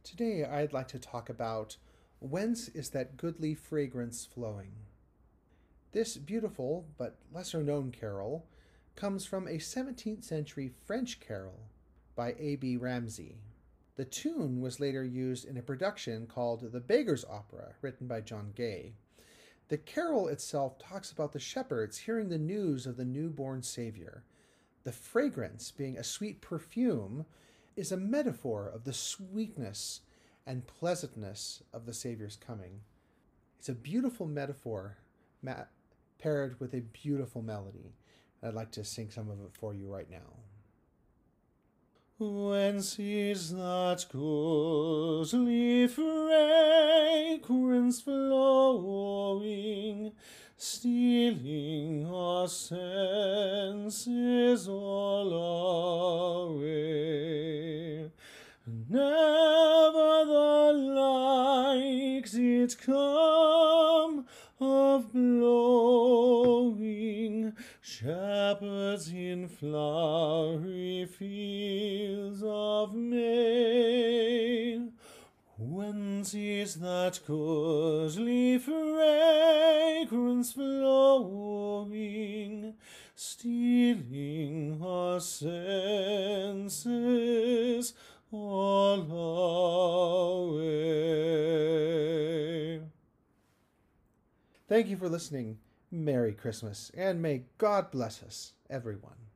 Today I'd like to talk about Whence is that goodly fragrance flowing? This beautiful but lesser known carol comes from a 17th century French carol by A.B. Ramsay. The tune was later used in a production called The Beggar's Opera, written by John Gay. The carol itself talks about the shepherds hearing the news of the newborn Savior. The fragrance, being a sweet perfume, is a metaphor of the sweetness and pleasantness of the Savior's coming. It's a beautiful metaphor paired with a beautiful melody. I'd like to sing some of it for you right now. Whence is that goodly fragrance flowing, stealing our senses all away? Never the like did come of blowing, shepherds in flowery fields of May. Whence is that goodly fragrance flowing, stealing our senses all away? Thank you for listening. Merry Christmas, and may God bless us, everyone.